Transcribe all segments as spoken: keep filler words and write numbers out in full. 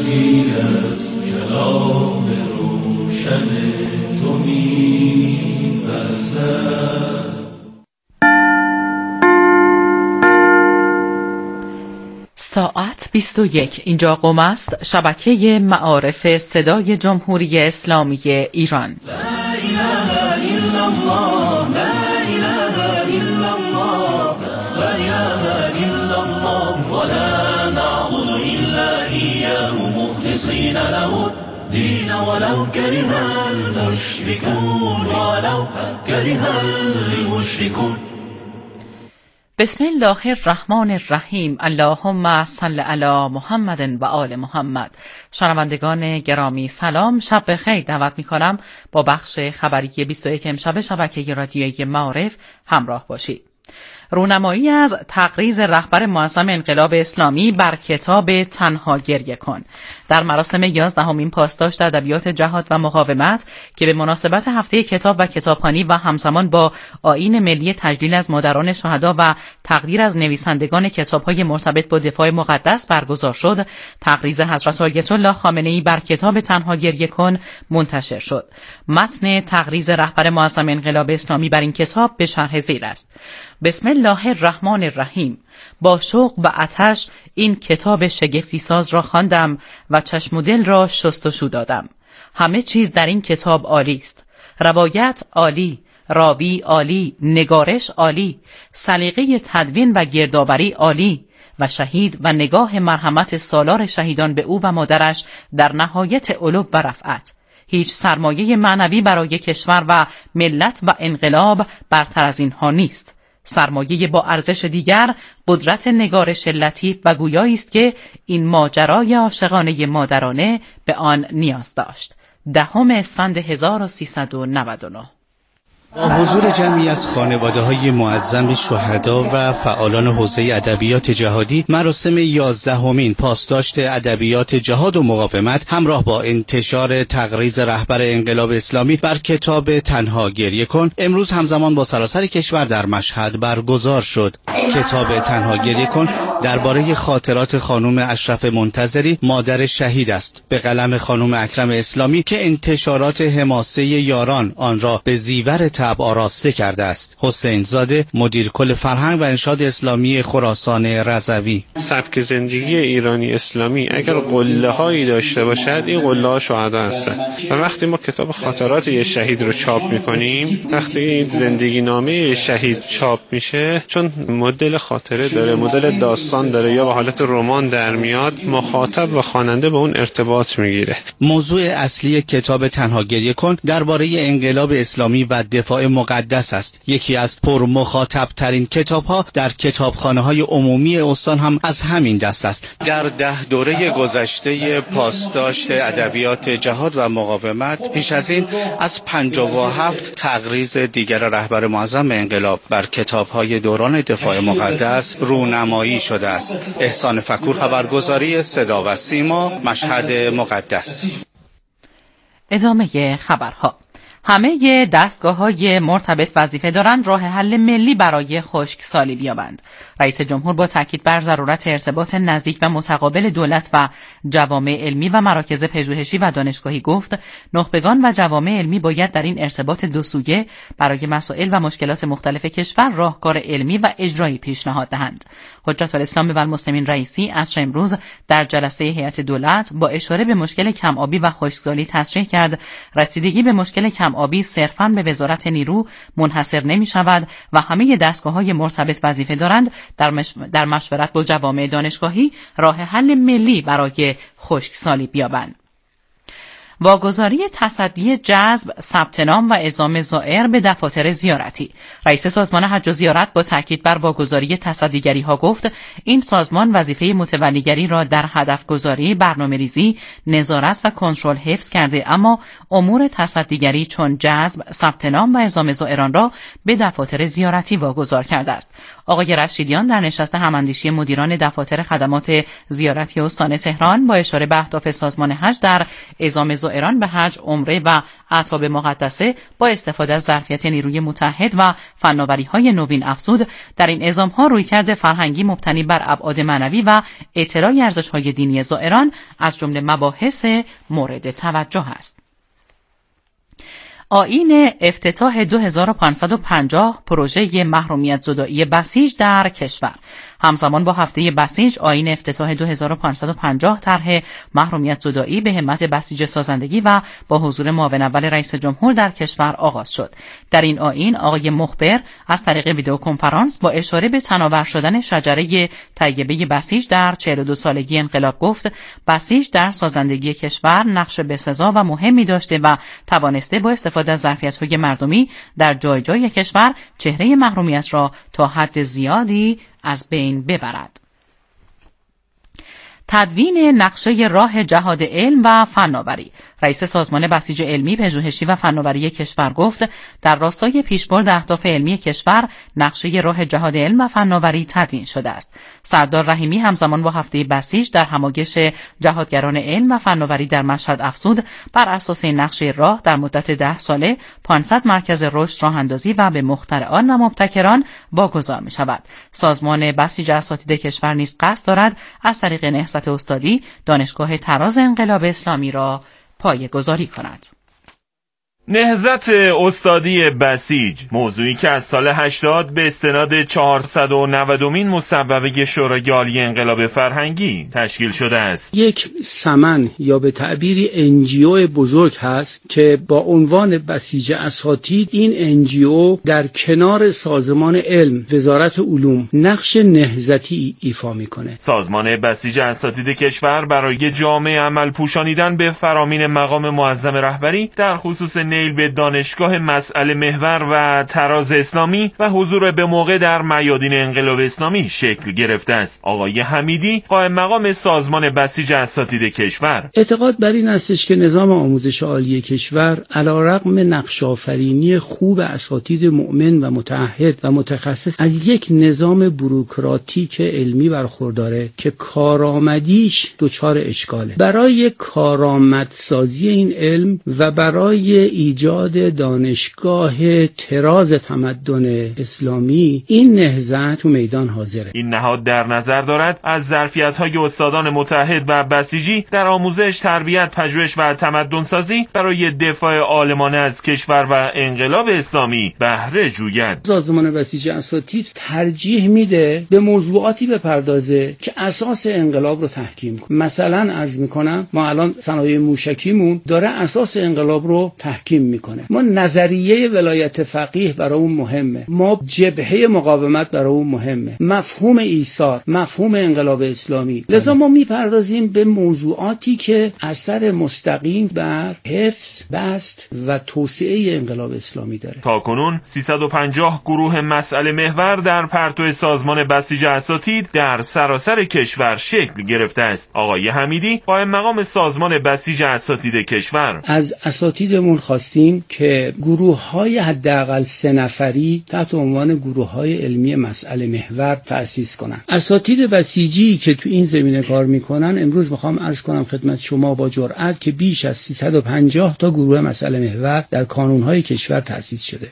چشمی از کلام روشن تو می‌وزد. ساعت بیست و یک. اینجا قم است، شبکه معارف صدای جمهوری اسلامی ایران. لا اله الا الله، لا اله الا الله، لا اله الا الله، ولا نعبد الا اياه مخلصين له الدين ولو كره المشركون، ولو كره المشركون. بسم الله الرحمن الرحیم. اللهم صل علی محمد و آل محمد. شنوندگان گرامی سلام، شب بخیر. دعوت می‌کنم با بخش خبری بیست و یک امشب شبکه رادیویی معارف همراه باشید. رونمایی از تقریض رهبر معظم انقلاب اسلامی بر کتاب تنها گریه کن در مراسم یازدهمین پاسداشت ادبیات جهاد و مقاومت که به مناسبت هفته کتاب و کتابخوانی و همزمان با آیین ملی تجلیل از مادران شهدا و تقدیر از نویسندگان کتاب‌های مرتبط با دفاع مقدس برگزار شد، تقریض حضرت آیت الله خامنه‌ای بر کتاب تنها گریه کن منتشر شد. متن تقریض رهبر معظم انقلاب اسلامی بر این کتاب به شرح زیر است. بسم الله الرحمن الرحیم. با شوق و آتش این کتاب شگفتی ساز را خواندم و چشم و دل را شستشو دادم. همه چیز در این کتاب عالی است. روایت عالی، راوی عالی، نگارش عالی، سلیقه تدوین و گردآوری عالی و شهید و نگاه مرحمت سالار شهیدان به او و مادرش در نهایت علو و رفعت. هیچ سرمایه معنوی برای کشور و ملت و انقلاب برتر از اینها نیست. سرمایه با ارزش دیگر قدرت نگارش لطیف و گویایی است که این ماجرای عاشقانه مادرانه به آن نیاز داشت. دهم اسفند هزار و سیصد و نود و نه. با حضور جمعی از خانواده‌های معظم شهدا و فعالان حوزه ادبیات جهادی، مراسم یازدهمین پاسداشت ادبیات جهاد و مقاومت همراه با انتشار تقریض رهبر انقلاب اسلامی بر کتاب تنها گریه کن امروز همزمان با سراسر کشور در مشهد برگزار شد. کتاب تنها گریه کن درباره خاطرات خانم اشرف منتظری، مادر شهید است، به قلم خانم اکرم اسلامی که انتشارات حماسه یاران آن را به زیور طبع آراسته کرده است. حسین زاده، مدیر کل فرهنگ و ارشاد اسلامی خراسان رضوی: سبک زندگی ایرانی اسلامی اگر قله هایی داشته باشد، این قله ها شهدا هستند. و وقتی ما کتاب خاطرات یه شهید رو چاپ میکنیم، وقتی این زندگی نامه شهید چاپ میشه، چون مدل خاطره داره، مدل داستان داره یا به حالت رمان در میاد، مخاطب و خواننده به اون ارتباط میگیره. موضوع اصلی کتاب تنها گریه کن درباره انقلاب اسلامی و دفاع مقدس است. یکی از پر مخاطب ترین کتاب ها در کتابخانه های عمومی استان هم از همین دست است. در ده دوره گذشته پاسداشت ادبیات جهاد و مقاومت پیش از این از پنجاه و هفت تقریض دیگر رهبر معظم انقلاب بر کتاب های دوران دفاع مقدس رونمایی شده است. احسان فکور، خبرگزاری صدا و سیما، مشهد مقدس. ادامه خبرها. همه دستگاه‌های مرتبط وظیفه دارند راه حل ملی برای خشکسالی بیابند. رئیس جمهور با تاکید بر ضرورت ارتباط نزدیک و متقابل دولت و جوامع علمی و مراکز پژوهشی و دانشگاهی گفت نخبگان و جوامع علمی باید در این ارتباط دو سویه برای مسائل و مشکلات مختلف کشور راهکار علمی و اجرایی پیشنهاد دهند. حجت الاسلام و المسلمین رئیسی عصر امروز در جلسه هیئت دولت با اشاره به مشکل کم‌آبی و خشکسالی تصریح کرد رسیدگی به مشکل کم‌آبی صرفاً به وزارت نیرو منحصر نمی‌شود و همه دستگاه‌های مرتبط وظیفه دارند در, مش... در مشورت با جوامع دانشگاهی راه حل ملی برای خشکسالی بیابند. واگذاری تصدی جذب، ثبت نام و اعزام زائر به دفاتر زیارتی. رئیس سازمان حج و زیارت با تاکید بر واگذاری تصدیگری ها گفت این سازمان وظیفه متولیگری را در هدف گذاری، برنامه‌ریزی، نظارت و کنترل حفظ کرده، اما امور تصدیگری چون جذب، ثبت نام و اعزام زائران را به دفاتر زیارتی واگذار کرده است. آقای رشیدیان در نشست هماندیشی مدیران دفاتر خدمات زیارتی استان تهران با اشاره به اهداف سازمان حج در اعزام زائران به حج، عمره و اعتاب مقدسه با استفاده از ظرفیت نیروی متحد و فناوری‌های نوین افزود در این اعزام‌ها رویکرد فرهنگی مبتنی بر ابعاد معنوی و اطلاع ارزش‌های دینی زائران از جمله مباحث مورد توجه است. آیین افتتاح دو هزار و پانصد و پنجاه پروژه محرومیت زدایی بسیج در کشور. همزمان با هفته بسیج، آیین افتتاح دو هزار و پانصد و پنجاه طرح محرومیت زدایی به همت بسیج سازندگی و با حضور معاون اول رئیس جمهور در کشور آغاز شد. در این آیین آقای مخبر از طریق ویدئو کنفرانس با اشاره به تناور شدن شجره طیبه بسیج در چهل و دو سالگی انقلاب گفت بسیج در سازندگی کشور نقش بسزا و مهمی داشته و توانسته با استفاده از ظرفیت‌های مردمی در جای جای کشور چهره محرومیت را تا حد زیادی از بین ببرد. تدوین نقشه راه جهاد علم و فناوری. رئیس سازمان بسیج علمی، پژوهشی و فناوری کشور گفت در راستای پیشبرد اهداف علمی کشور نقشه راه جهاد علم و فناوری تدوین شده است. سردار رحیمی همزمان با هفته بسیج در همایش جهادگران علم و فناوری در مشهد افزود بر اساس این نقشه راه در مدت ده ساله پانصد مرکز رشد راه اندازی و به مخترعان و مبتکران واگذار می شود. سازمان بسیج اساتید کشور نیز قصد دارد از طریق نهضت استادی دانشگاه طراز انقلاب اسلامی را پایه‌گذاری کند. نهضت استادی بسیج، موضوعی که از سال هشتاد به استناد چهارصد و نودمین مصوبه شورای عالی انقلاب فرهنگی تشکیل شده است. یک سمن یا به تعبیری انجیو بزرگ هست که با عنوان بسیج اساتید این انجیو در کنار سازمان علم، وزارت علوم، نقش نهضتی ایفا میکنه. سازمان بسیج اساتید کشور برای جامعه عمل پوشانیدن به فرامین مقام معظم رهبری در خصوص نیل به دانشگاه مسئله محور و طراز اسلامی و حضور به موقع در میادین انقلاب اسلامی شکل گرفته است. آقای حمیدی، قائم مقام سازمان بسیج اساتید کشور، اعتقاد بر این استش که نظام آموزش عالی کشور علیرغم نقش‌آفرینی خوب اساتید مؤمن و متعهد و متخصص از یک نظام بوروکراتیک علمی برخورداره که کارآمدیش دچار اشکاله. برای کارآمدسازی این علم و برای ایجاد دانشگاه طراز تمدن اسلامی این نهضت تو میدان حاضره. این نهاد در نظر دارد از ظرفیت‌های استادان متحد و بسیجی در آموزش، تربیت، پژوهش و تمدن سازی برای دفاع عالمانه از کشور و انقلاب اسلامی بهره جوید. سازمان بسیج اساتید ترجیح میده به موضوعاتی بپردازه که اساس انقلاب رو تحکیم کنه. مثلا عرض میکنم ما الان صنایع موشکیمون داره اساس انقلاب رو تحکیم میکنه. ما نظریه ولایت فقیه برای اون مهمه، ما جبهه مقاومت برای اون مهمه، مفهوم ایثار، مفهوم انقلاب اسلامی. لذا ما میپردازیم به موضوعاتی که اثر مستقیم بر حفظ، بست و توسعه انقلاب اسلامی داره. تاکنون سیصد و پنجاه گروه مسئله محور در پرتو سازمان بسیج اساتید در سراسر کشور شکل گرفته است. آقای حمیدی، قائم مقام سازمان بسیج اساتید کشور، از اساتیدمون خواستیم که گروه‌های حداقل سه نفری تحت عنوان گروه‌های علمی مسئله محور تأسیس کنند. اساتید بسیجی که تو این زمینه کار میکنن امروز میخوام عرض کنم خدمت شما با جرأت که بیش از سیصد و پنجاه تا گروه مسئله محور در کانون‌های کشور تأسیس شده.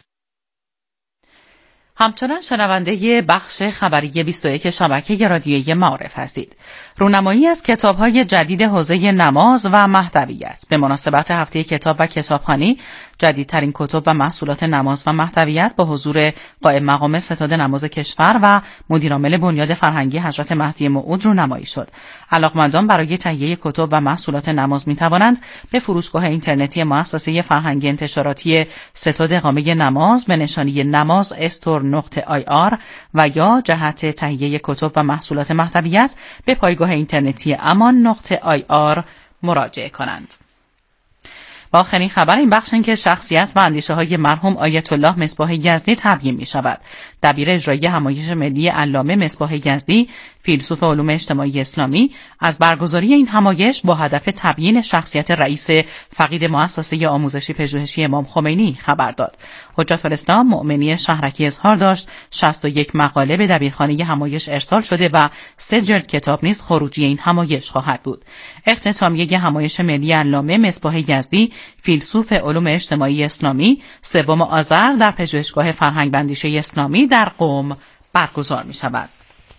همچنان شنونده بخش خبری بیست و یک شبکه رادیویی معارف هستید. رونمایی از کتاب‌های جدید حوزه نماز و مهدویت. به مناسبت هفته کتاب و کتابخوانی، جدیدترین کتب و محصولات نماز و مهدویت با حضور قائم مقام ستاد نماز کشور و مدیرعامل بنیاد فرهنگی حضرت مهدی موعود رونمایی شد. علاقمندان برای تهیه کتب و محصولات نماز می‌توانند به فروشگاه اینترنتی مؤسسه فرهنگی انتشاراتی ستاد اقامه نماز به نشانی نماز استور نقطه آی آر و یا جهت تهیه کتب و محصولات مهدویت به پایگاه اینترنتی امان نقطه آی آر مراجعه کنند. با آخرین خبر این بخش این که شخصیت و اندیشه های مرحوم آیت الله مصباح یزدی تبیین می شود. دبیر اجرایی همایش ملی علامه مصباح یزدی فیلسوف علوم اجتماعی اسلامی، از برگزاری این همایش با هدف تبیین شخصیت رئیس فقید مؤسسه آموزشی پژوهشی امام خمینی خبر داد. حجت الاسلام مؤمنی شهرکی اظهار داشت شصت و یک مقاله به دبیرخانه همایش ارسال شده و سه جلد کتاب نیز خروجی این همایش خواهد بود. اختتامیه همایش ملی علامه مصباح یزدی، فیلسوف علوم اجتماعی اسلامی، سوم آذر در پژوهشگاه فرهنگ و اندیشه اسلامی در قم برگزار می شود.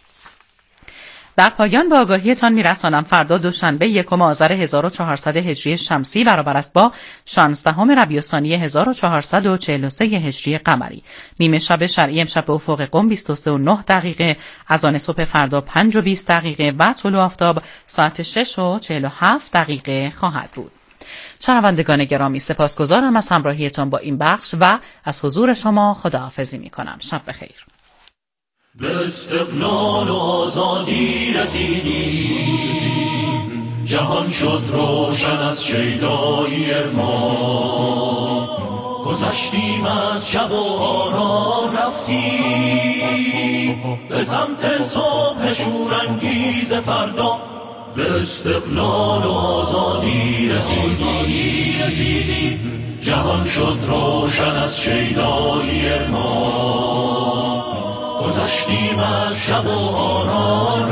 در پایان به آگاهیتان میرسانم فردا دوشنبه یکم آذر هزار و چهارصد هجری شمسی برابر است با شانزدهم ربیع الثانی هزار و چهارصد و چهل و سه هجری قمری. نیمه شب شرعی امشب به افق قم بیست و سه و نه دقیقه، اذان صبح فردا پنج و بیست دقیقه و طلوع آفتاب ساعت شش و چهل و هفت دقیقه خواهد بود. شنوندگان گرامی، سپاسگزارم از همراهیتان با این بخش و از حضور شما خداحافظی می‌کنم. شب بخیر. به استقلال و آزادی رسیدیم، جهان شد روشن از شیدایی ارمان، گذشتیم از شب و آرام رفتیم به سمت صبح شورانگیز فردا. به استقلال و آزادی رسیدیم، جهان شد روشن از شیدایی ارمان، گذشتیم از شب و آرام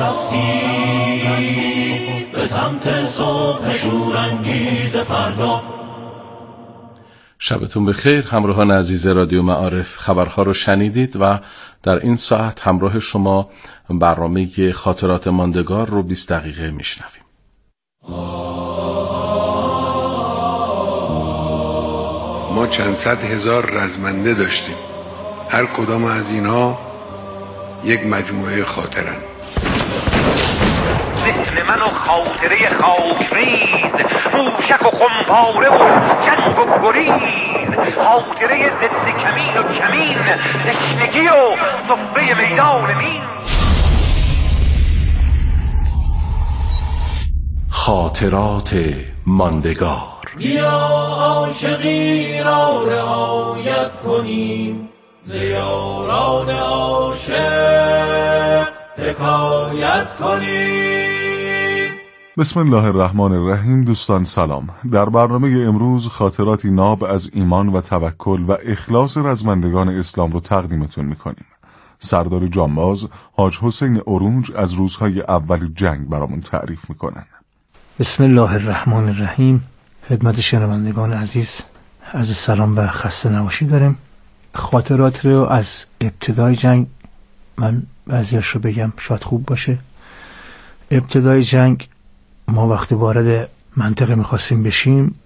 رفتیم به سمت صبح شورانگیز فردا. شبتون بخیر همراهان عزیز رادیو معارف، خبرها رو شنیدید و در این ساعت همراه شما برنامه خاطرات ماندگار رو بیست دقیقه میشنویم. ما چند صد هزار رزمنده داشتیم، هر کدام از اینها یک مجموعه خاطرن. ذهن من و خاطره خاکریز، موشک و خمپاره و جنگ و گریز، خاطره ضد کمین و کمین، تشنگی و صفه میدان مین. خاطرات ماندگار. بیا عاشقی را رعایت کنیم، زیاران عاشق حکایت کنیم. بسم الله الرحمن الرحیم. دوستان سلام. در برنامه امروز خاطراتی ناب از ایمان و توکل و اخلاص رزمندگان اسلام رو تقدیمتون میکنیم. سردار جانباز حاج حسین اورونج از روزهای اول جنگ برامون تعریف میکنن. بسم الله الرحمن الرحیم. خدمت شنوندگان عزیز عرض سلام و خسته نباشید داریم. خاطرات رو از ابتدای جنگ من بعضیاش رو بگم شاید خوب باشه. ابتدای جنگ ما وقتی وارد منطقه میخواستیم بشیم،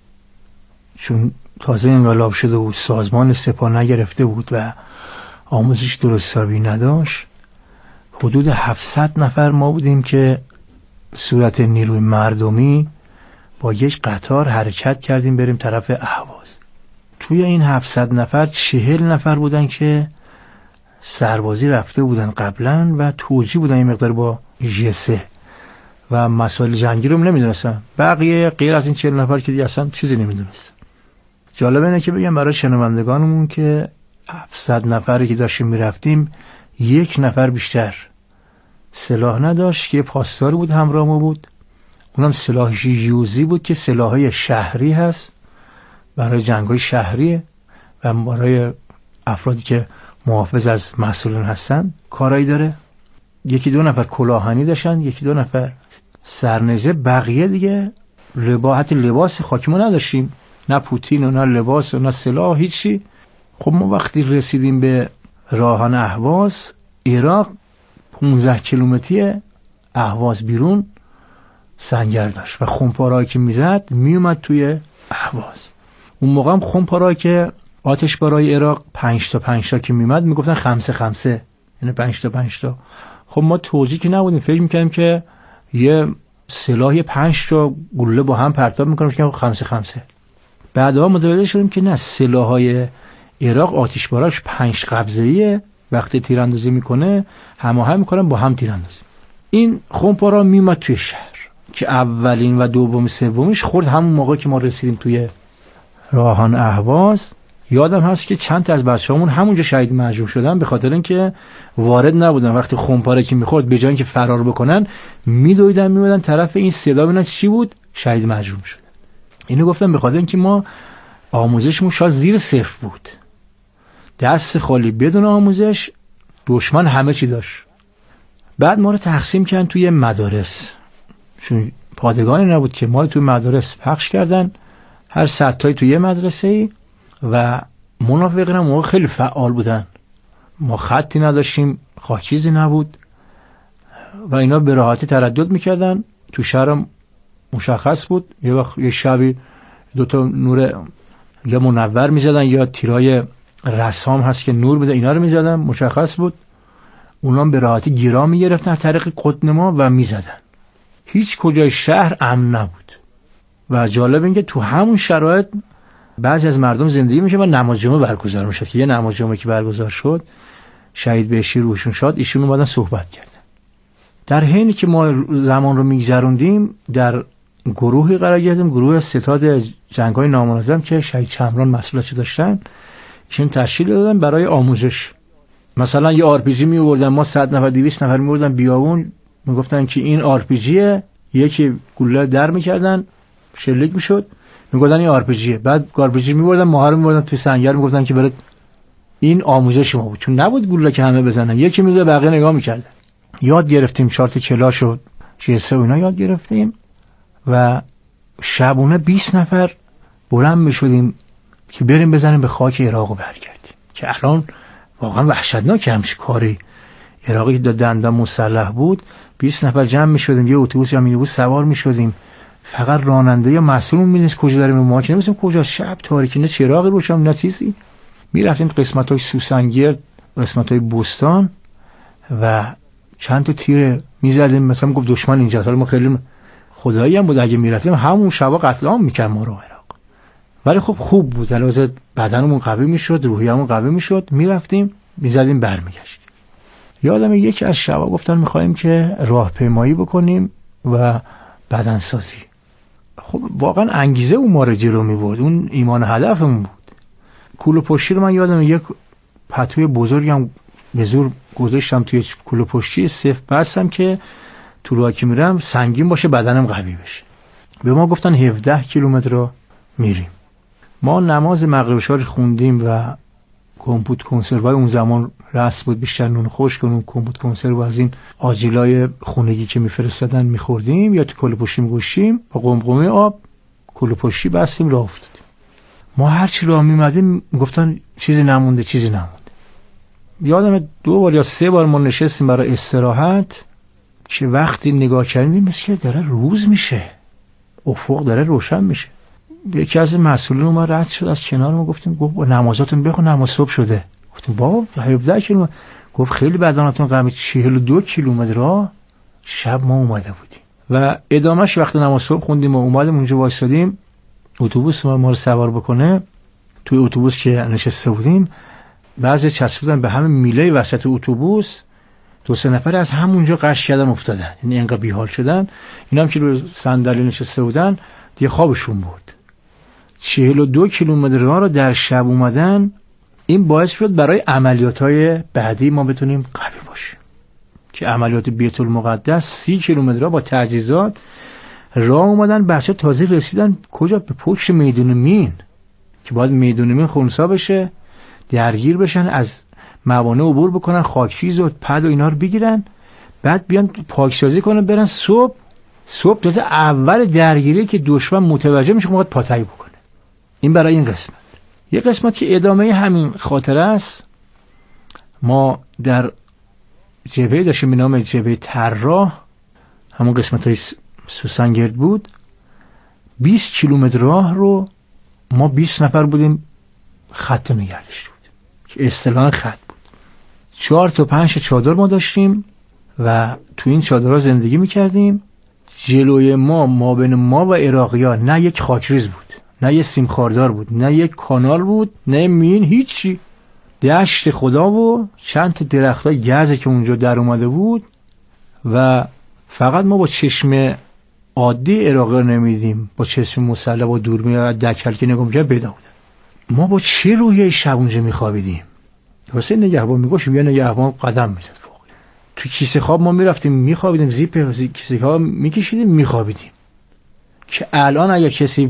چون تازه انقلاب شده بود، سازمان سپاه نگرفته بود و آموزش درست حسابی نداشت، حدود هفتصد نفر ما بودیم که صورت نیروی مردمی با یک قطار حرکت کردیم بریم طرف اهواز. توی این هفتصد نفر چهل نفر بودن که سربازی رفته بودن قبلا و توجیه بودن این مقدار با جسه و مسائل جنگی رو نمیدونستن. بقیه غیر از این چهل نفر که دیگه اصلا چیزی نمیدونستن. جالب اینه که بگم برای شنوندگانمون که هفتصد نفری که داشتیم میرفتیم یک نفر بیشتر سلاح نداشت که پاسدار بود همراه ما بود. اونم سلاحش یوزی بود که سلاحهای شهری هست، برای جنگ‌های شهریه و برای افرادی که محافظ از مسئولین هستن کارایی داره. یکی دو نفر کلاهانی داشتن، یکی دو نفر سرنیزه، بقیه دیگه لباس، حتی لباس خاکی ما نداشتیم، نه پوتین و نه لباس و نه سلاح، هیچی. خب ما وقتی رسیدیم به راهان اهواز، عراق پانزده کیلومتری اهواز بیرون سنگر داشت و خمپارهایی که میزد میومد توی اهواز. اون موقع هم خمپارهایی که آتش برای عراق پنج تا پنج تا که میمد میگفتن خمسه خمسه، یعنی پنج تا پنج تا. خب ما توجیه که نبودیم، فکر میکنیم که یه سلاح پنج تا گلوله با هم پرتاب میکنیم که خمسه خمسه. بعدها متوجه شدیم که نه، سلاح‌های عراق آتش باراش پنج قبضه‌ایه، وقتی تیراندازی میکنه هماهنگ میکنن با هم تیراندازی. این خمپارا میومد توی شهر که اولین و دوم سومیش خورد همون موقع که ما رسیدیم توی راهان اهواز. یادم هست که چند تا از بچه‌هامون همونجا شهید مجروح شدن به خاطر اینکه وارد نبودن. وقتی خمپاره که می‌خورد به جای اینکه فرار بکنن میدویدن میومدن طرف این صدا ببینن چی بود، شهید مجروح شدن. اینو گفتم به خاطر اینکه ما آموزشمون شاید زیر صفر بود، دست خالی بدون آموزش، دشمن همه چی داشت. بعد ما رو تقسیم کردن توی مدارس، چون پادگانی نبود که ما رو توی مدارس پخش کردن، هر سطحی توی یه مدرسه‌ای و منافقین هم موقع خیلی فعال بودن. ما خطی نداشتیم، خاکیزی نبود و اینا به راحتی تردد میکردن. تو شهر مشخص بود یه وقت یه شبی دوتا نور یا منور میزدن یا تیرای رسام هست که نور بده، اینا رو میزدن، مشخص بود. اونا به راحتی گیرا میگرفتن از طریق قطنما و میزدن. هیچ کجای شهر امن نبود و جالب این که تو همون شرایط بعضی از مردم زندگی میشه و نماز جمعه برگزار میشد که یه نماز جمعه که برگزار شد شهید بهشتی روحشون شاد، ایشون اومدن صحبت کردن. در حینی که ما زمان رو میگذروندیم در گروهی قرار گرفتیم، گروه ستاد جنگ‌های نامنظم که شهید چمران مسئولیتش داشتن، ایشون تشکیل دادن برای آموزش. مثلا یه آر پی جی می آوردن، ما صد نفر دویست نفر می آوردن بیابون، میگفتن که این آر پی جیه، یکی گلوله در میکردن شلیک میشد، میگفتن این آر پی جیه. بعد آر پی جی میبردن ماها رو میبردن توی سنگر، میگفتن که برات این آموزش ما بود، چون نبود گلوله که همه بزنن، یکی میذاره بقیه نگاه میکردن. یاد گرفتیم چهار تا کلاش و جی اس و اینا یاد گرفتیم و شبونه بیست نفر بلند میشدیم که بریم بزنیم به خاک عراق و برگردیم، که الان واقعا وحشتناک همش کاری. عراقی که دندان مسلح بود، بیست نفر جمع میشدیم، یه اتوبوس یا مینیبوس سوار میشدیم، فقط راننده یا مسئول میدونست کجا داریم، ما که نمی‌دونستیم کجا، شب تاریکی، نه چراغی روشن نه چیزی. میرفتیم قسمت‌های سوسنگرد، قسمت‌های بوستان و چند تا تیر میزدیم، مثلا گفت دشمن اینجا. حالا ما خیلی خدایی هم بود اگه میرفتیم همون شبا قتل عام میکرد ما رو عراق. ولی خب خوب بود، علاوه بدنمون قوی میشد، روحیه‌مون قوی میشد، میرفتیم میزدیم برمیگشتیم. یادم یکی از شبا گفتن میخوایم که راهپیمایی بکنیم و بدنسازی. خب واقعا انگیزه اون ما رو جلو میبرد، اون ایمان هدفمون بود. کوله پشتی رو من یادم یک پتوی بزرگم به زور گذاشتم توی کوله پشتی صفر بستم که تو راه که میرم سنگین باشه بدنم قوی بشه. به ما گفتن هفده کیلومتر رو میریم. ما نماز مغرب شار خوندیم و کمپوت کنسروای اون زمان رس بود، بیشتر نون خشک و نون کمپوت کنسرو از این آجیلای خونگی که میفرستادن میخوردیم یا تو کوله پشتی میگوشیم با قمقمه آب کوله پشتی بستیم راه افتادیم. ما هر چی راه میمدیم گفتن چیزی نمونده چیزی نمونده. یادم دو بار یا سه بار ما نشستیم برای استراحت که وقتی نگاه کردیم مثل که داره روز میشه، افق داره روشن میشه. یکی از مسئولین ما رد شد از کنار ما، گفتیم گفت نمازاتون بخون، نماز صبح شده. گفتیم بابا هفده کیلومتر. گفت خیلی بدناتون قوی، چهل و دو کیلومتر راه شب ما اومده بودیم. و ادامهش وقتی نماز صبح خوندیم و اومدیم اونجا وایسادیم اتوبوس ما ما رو سوار بکنه. توی اتوبوس که نشسته بودیم بعضی چسبیدن به همه میله وسط اتوبوس، دو سه نفر از همونجا قش کردن افتادن، یعنی انقدر بیحال شدن. اینا هم که رو صندلی نشسته بودن دیگه خوابشون برد. چهل و دو کیلومتر راه رو در شب اومدن. این باعث شد برای عملیات‌های بعدی ما بتونیم قوی باشیم که عملیات بیت المقدس سی کیلومتر راه با تجهیزات راه اومدن. بچه تازه رسیدن کجا؟ به پشت میدون مین که باید میدون مین خونسا بشه، درگیر بشن، از موانع عبور بکنن، خاکریز و پد و اینا رو بگیرن، بعد بیان پاکسازی کنن، برن صبح صبح تازه اول درگیری که دشمن متوجه میشه موقع پاتایی بکنه. این برای این قسمت. یه قسمت که ادامه همین خاطره است، ما در جبهه داشتیم به نام جبهه طراح، همون قسمت های سوسنگرد بود. بیست کیلومتر راه رو ما بیست نفر بودیم خط نگردش بود که اصطلاحاً خط بود. چهار تا پنج چادر ما داشتیم و تو این چادرها زندگی میکردیم. جلوی ما ما بین ما و عراقی‌ها نه یک خاکریز بود، نه یک سیم خاردار بود، نه یک کانال بود، نه مین، هیچی. دشت خدا و چند تا درختای گازی که اونجا در اومده بود و فقط ما با چشم عادی عراقی رو نمیدیم، با چشم مسلح با دوربین دکل که نگاه می‌کرد پیدا بود. ما با چه روحیه شب اونجا میخوابیدیم؟ واسه نگهبان میگوش بیا نگهبان قدم میزد فوق. تو کیسه خواب ما میرفتیم میخوابیدیم، زیپ کیسه خواب میکشیدیم میخوابیدیم. که الان اگر کسی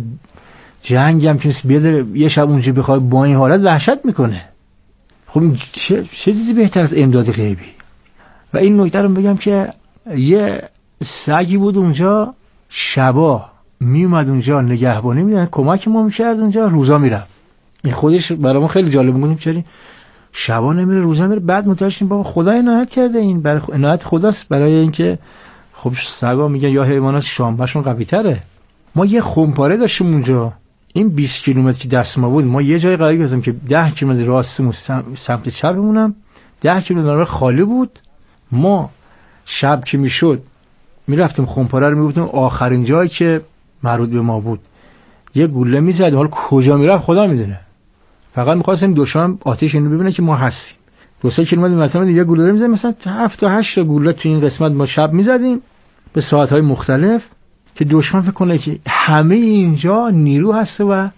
جنگ هم کسی بیاد یه شب اونجا بخواد با این حالت وحشت میکنه. خب چه چه چیزی بهتر از امداد غیبی؟ و این نکته رو بگم که یه سگی بود اونجا، شبا میومد اونجا نگهبانی میدن، کمک ما میکرد اونجا، روزا میرفت. این خودش برای ما خیلی جالب بود. چرا شبا نمیره روزا میره؟ بعد متوجه شدیم بابا خدا عنایت کرده، این برای عنایت خداست، برای اینکه خب سگا میگن یا حیوانات شامبهشون قوی تره. ما یه خمپاره داشتیم اونجا، این بیست کیلومتر که دست ما بود، ما یه جای قرار گرفتیم که ده کیلومتر راستمون سمت چپمونم ده کیلومتر خالی بود. ما شب که میشد میرفتیم خمپاره رو میگفتیم آخرین جایی که مربوط به ما بود، یه گوله میزد، حالا کجا میرفت خدا میدونه. فقط میخواستیم دشمن آتش اینو ببینه که ما هستیم. دو سه کیلومتر مثلا یه گوله میزد، مثلا هفت تا هشت تا گوله تو این قسمت ما شب میزدیم به ساعت‌های مختلف که دشمن فکر کنه که همه اینجا نیرو هست و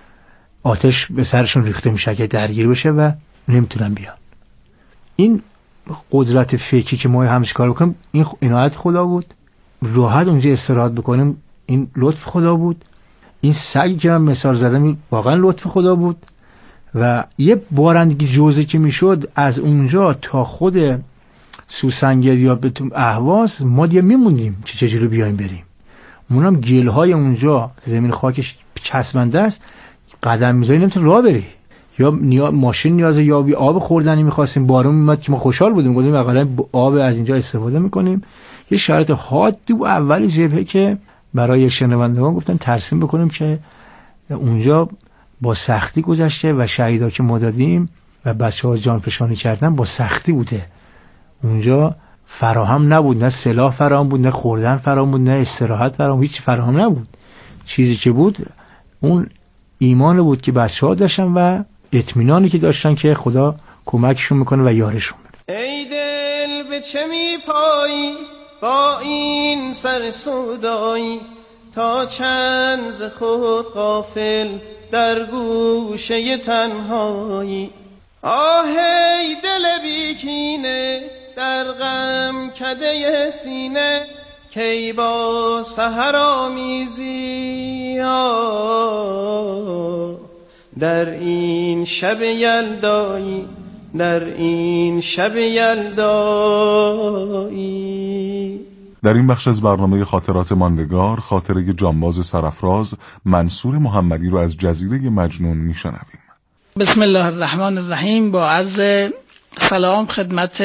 آتش به سرشون ریخته میشه که درگیر بشه و نمیتونن بیان. این قدرت فکری که ما همش کار بکنیم این عنایت خدا بود. راحت اونجا استراحت بکنیم این لطف خدا بود. این سگی که من مثال زدم واقعا لطف خدا بود. و یه بارندگی جوزه که میشد از اونجا تا خود سوسنگر یا به اهواز ما دیگه میموندیم چه چجوری بیایم بریم. اونم گلهای اونجا زمین خاکش چسبنده است، قدم میذاری نمیتونی راه بری، یا نیا... ماشین نیازه یا بی آب خوردنی میخواستیم، بارون میومد که ما خوشحال بودیم گفتیم اقلا آب از اینجا استفاده میکنیم. یه شرط حادی و اولی جبهه که برای شنوندگان گفتن ترسیم بکنیم که اونجا با سختی گذشته و شهیدا که ما دادیم و بچه‌ها جان فشانی کردن با سختی بوده. اونجا فراهم نبود، نه سلاح فراهم بود، نه خوردن فراهم بود، نه استراحت فراهم، هیچ فراهم نبود. چیزی که بود اون ایمان بود که بچه‌ها داشتن و اطمینانی که داشتن که خدا کمکشون میکنه و یارشون میکنه. ای دل به چه میپایی با این سر سودایی، تا چند ز خود غافل در گوشه تنهایی. آهی دل بیکینه در غم کده سینه، کی با سحر آمیزی در این شب یلدایی، در این شب یلدایی. در این بخش از برنامه خاطرات ماندگار خاطره جانباز سرافراز منصور محمدی رو از جزیره مجنون میشنویم. بسم الله الرحمن الرحیم. با عرض سلام خدمت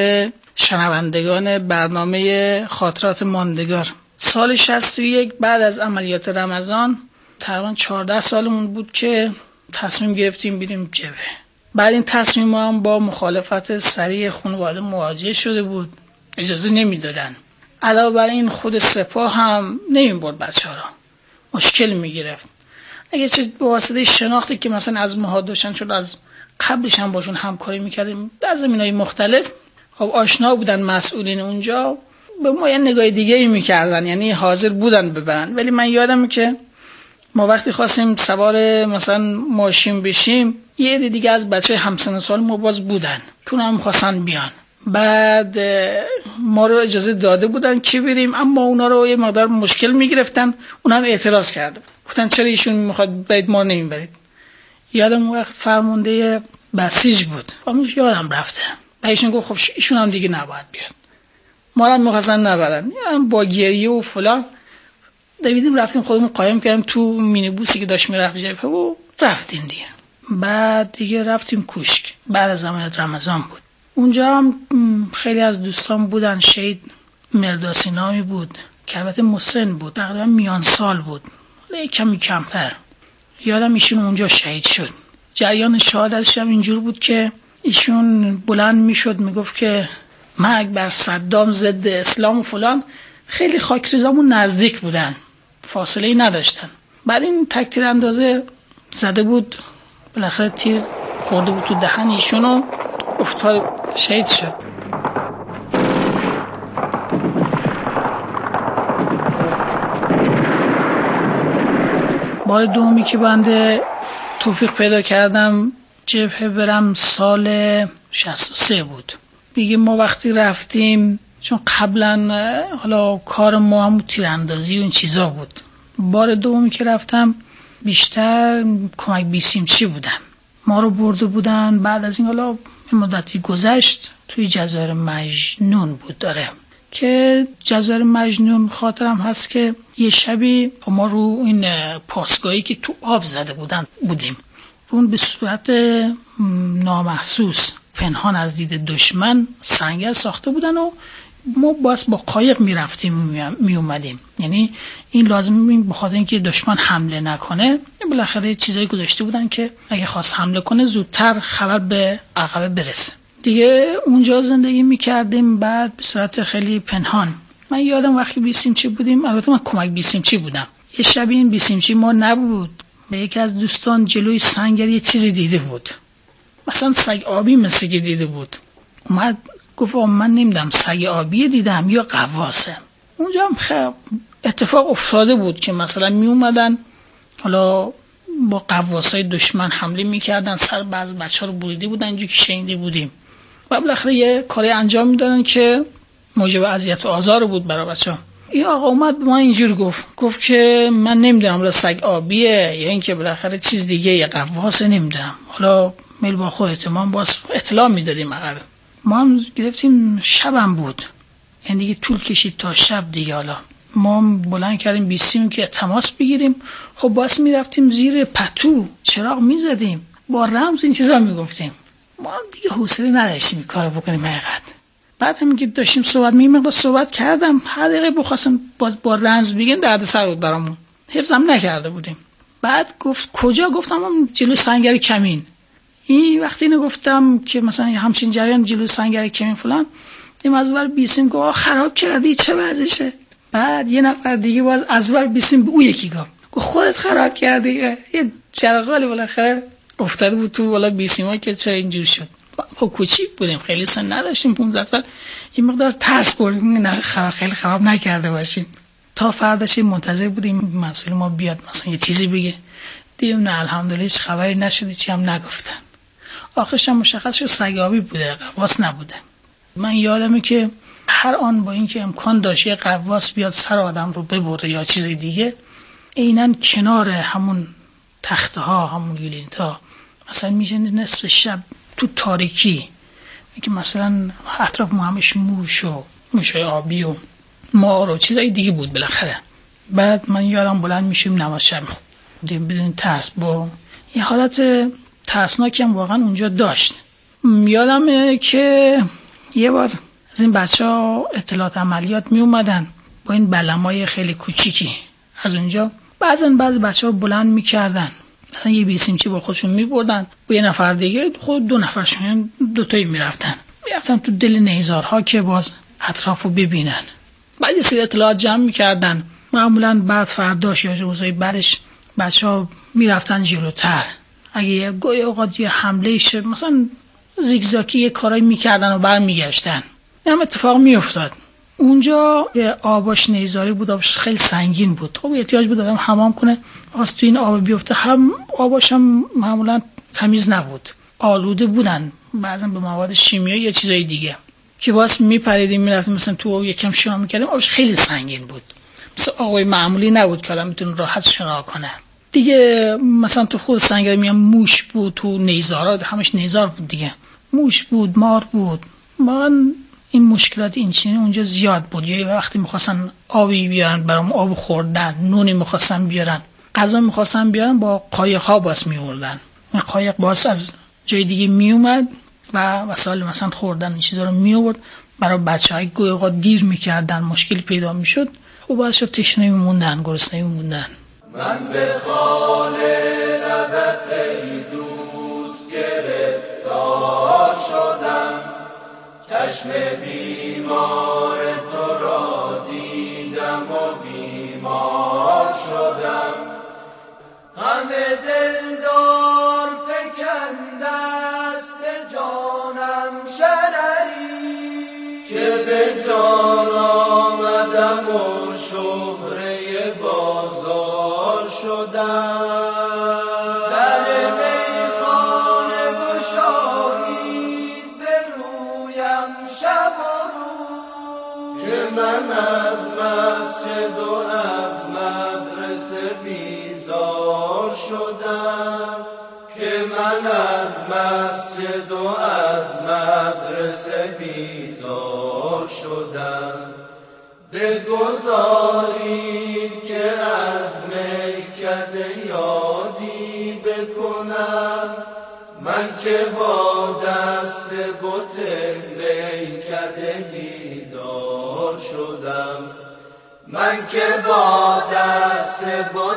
شنوندگان برنامه خاطرات ماندگار. سال شصت و یک بعد از عملیات رمضان تقریبا چهارده سالمون بود که تصمیم گرفتیم بریم جبهه. بعد این تصمیم ما هم با مخالفت سریع خانواده مواجه شده بود، اجازه نمیدادن. علاوه بر این خود سپاه هم نمیبرد بچه‌ها را، مشکل میگرفت. اگه چه به واسطه شناختی که مثلا از ماها داشتن، چون از قبلش هم باشون همکاری میکردیم در زمینهای مختلف، خب آشنا بودن مسئولین اونجا، به ما یه نگاه دیگه ای میکردن، یعنی حاضر بودن ببرن. ولی من یادم که ما وقتی خواستیم سوار مثلا ماشین بشیم، یه عده دیگه از بچه همسن سال ما باز بودن، تون هم خواستن بیان. بعد ما رو اجازه داده بودن که بریم، اما اونا رو یه مقدار مشکل میگرفتن. اونا هم اعتراض کردن، گفتن چرا ایشون میخواد برید ما نمیبرید. یادم وقت فرمانده بسیج بود، امیش یادم رفته، و ایشون گفت خب ایشون هم دیگه نباید بیاد، ما رو هم میخواستن نبرن. یعنی با گریه و فلان دویدیم رفتیم خودمون قایم کردیم تو مینیبوسی که داشت میرفت جبهه و رفتیم دیگه. بعد دیگه رفتیم کوشک. بعد از عملیات رمضان بود. اونجا هم خیلی از دوستان بودن. شهید مرداسی نامی بود که البته مسن بود، تقریبا میان سال بود، کمی کمتر. یادم ایشون اونجا شهید شد. جریان شهادتش هم اینجور بود که ایشون بلند میشد میگفت که مرگ بر صدام، ضد اسلام و فلان. خیلی خاکریزامون نزدیک بودن، فاصله ای نداشتن. بعد این تک تیر اندازه زده بود، بالاخره تیر خورده بود تو دهن ایشون و افتاد، شهید شد. بار دومی که بنده توفیق پیدا کردم جبهه برم سال شصت و سه بود. دیگه ما وقتی رفتیم، چون قبلا حالا کار ما هم تیراندازی و این چیزا بود، بار دومی که رفتم بیشتر کمک بیسیمچی بودم. ما رو برده بودن. بعد از این حالا مدتی گذشت، توی جزایر مجنون بود داره که جزایر مجنون خاطرم هست که یه شبی ما رو این پاسگاهی که تو آب زده بودن بودیم، اون به صورت نامحسوس پنهان از دید دشمن سنگر ساخته بودن و ما باز با قایق میرفتیم می اومدیم. یعنی این لازم این بخاطر اینکه دشمن حمله نکنه بالاخره چیزایی گذاشته بودن که اگه خواست حمله کنه زودتر خبر به عقبه برسه. دیگه اونجا زندگی میکردیم بعد به صورت خیلی پنهان. من یادم وقتی بیسیمچی بودیم، البته من کمک بیسیمچی بودم، یه شبیه این بیسیمچی ما نبود، به یکی از دوستان جلوی سنگر یه چیزی دیده بود، مثلا سگ آبی مثل که دیده بود. اومد گفت من نمیدونم سگ آبی دیدم یا قواسه. اونجا هم خب اتفاق افتاده بود که مثلا می اومدن حالا با قواسای دشمن حمله میکردن، سر بعض بچه ها رو بریده بودن اینجا که شنیده بودیم و بالاخره یه کاری انجام میدادن که موجب اذیت و آزار بود برای بچه ها. این آقا اومد ما اینجور گفت گفت که من نمیدونم حالا سگ آبیه یا اینکه بالاخره چیز دیگه یه قواسه، نمیدونم، حالا میل با خودت. ما باز اطلاع میدادیم عقبه. ما هم گرفتیم، شبم بود، یعنی دیگه طول کشید تا شب دیگه. حالا ما بلند کردیم بیستیم که تماس بگیریم. خب باز میرفتیم زیر پتو چراغ میزدیم، با رمز این چیزا میگفتیم. ما هم دیگه حوصله نداشتیم این کارو بکنیم حقیقت. بعد هم که داشتیم صحبت می‌کردیم با صحبت کردم هر دقیقه بخواستم باز با رمز بگیم درد سر بود برامون، حفظم نکرده بودیم. بعد گفت کجا؟ گفتم هم جلو سنگر کمین. این وقتی اینو گفتم که مثلا همچین جریان جلو سنگر کمین فلان، این از ور بیسیم گفت خراب کردی چه وضعشه. بعد یه نفر دیگه باز از ور بیسیم به او یکی گفت گفت خودت خراب کردی. یه چرغالی بالاخره افتاده بود تو بالا بیسیما که چرا اینجوری شد. ما کوچیک بودیم، خیلی سن نداشتیم، پانزده سال. این مقدار ترس بردیم نه خراب خیلی خراب نکرده باشیم. تا فرداش منتظر بودیم مسئول ما بیاد مثلا یه چیزی بگه. دیدیم نه الحمدلله هیچ خبری نشد، چی هم نگفتن. آخرش هم مشخص شد سگ آبی بوده، قواس نبوده. من یادمه که هر آن با اینکه امکان داشت یه قواس بیاد سر آدم رو ببره یا چیز دیگه، عیناً کنار همون تخته ها، همون گلینتا مثلا میشه نصف شب تو تاریکی که مثلا اطراف ما همش موش و موشای آبی و مار و چیزای دیگه بود بالاخره. بعد من یادم بلند میشیم نماز شب میخوندیم بدون ترس. با یه حالت ترسناکی هم واقعا اونجا داشت. یادمه که یه بار از این بچه ها اطلاعات عملیات می اومدن با این بلمای خیلی کوچیکی از اونجا، بعضن بعض بچه ها بلند می کردن مثلا یه بیسیمچی با خودشون می بردن با یه نفر دیگه، خود دو نفرشون دوتایی می رفتن می رفتن تو دل نیزارها که باز اطراف رو ببینن. بعد یه سری اطلاعات جمع می کردن. معمولا بعد فرداش یا روزای بعدش بچه ها می رفتن جلوتر. اگه یه گوی اوقات یه حمله شه مثلا زیگزاکی یه کارایی میکردن و برمیگشتن. این هم اتفاق میافتاد. اونجا یه آباش نیزاری بود، آبش خیلی سنگین بود. خب احتیاج بود آدم حمام کنه، واسه تو این آب بیفته. هم آباش هم معمولا تمیز نبود، آلوده بودن بعضا به مواد شیمیایی یا چیزای دیگه که واسه میپریدیم میرفتیم مثلا تو یکم شنا میکردیم. آبش خیلی سنگین بود، مثلا آبای معمولی نبود که آدم بتونه راحت شنا کنه دیگه. مثلا تو خود سنگر میام موش بود، تو نیزارا همش نیزار بود دیگه، موش بود، مار بود. من این مشکلات این چینی اونجا زیاد بود. یه وقتی میخواستن آبی بیارن برام، آب خوردن، نونی میخواستن بیارن، غذا میخواستن بیارن، با قایق ها باس میوردن. این قایق باس از جای دیگه میومد و وسایل مثلا خوردن این چیزا رو میورد برای بچهای گوی اوقات دیر میکردن، مشکل پیدا میشد. خب بعدش تشنه میموندن، گرسنه میموندن. من به خال لبت ای دوست گرفتار شدم، چشم بیمار تو را دیدم و بیمار شدم. غم دلدار فکنده است به جانم شرری، که به جان آمدم و شهره بازار شدم. در از مسجد و از مدرسه بیزار شدم، که من از مسجد و از مدرسه بیزار شدم. بگذارید که از میکده یادی بکنم، من که با دست بت میکده بیدار شدم. من که با دست بت